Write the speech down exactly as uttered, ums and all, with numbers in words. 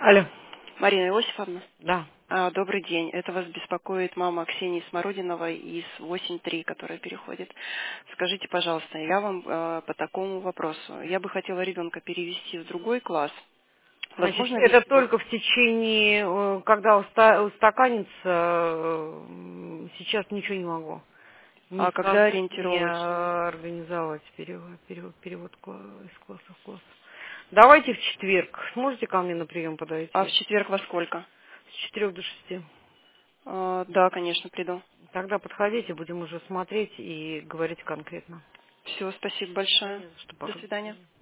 Алло. Марина Иосифовна, Да. а, добрый день. Это вас беспокоит мама Ксении Смородиновой из восемь три, которая переходит. Скажите, пожалуйста, я вам э, по такому вопросу. Я бы хотела ребенка перевести в другой класс. Значит, Возможно ли это его... только в течение, э, когда уста- устаканится, э, сейчас ничего не могу. Не А когда сказать, не ориентировочно? э, организовать перевод, перевод, перевод кла- из класса в класс. Давайте в четверг. Сможете ко мне на прием А в подойти? четверг во сколько? С четырех до шести. А, да, конечно, приду. Тогда подходите, будем уже смотреть и говорить конкретно. Все, спасибо Да большое. не за что, До пока. До свидания. свидания.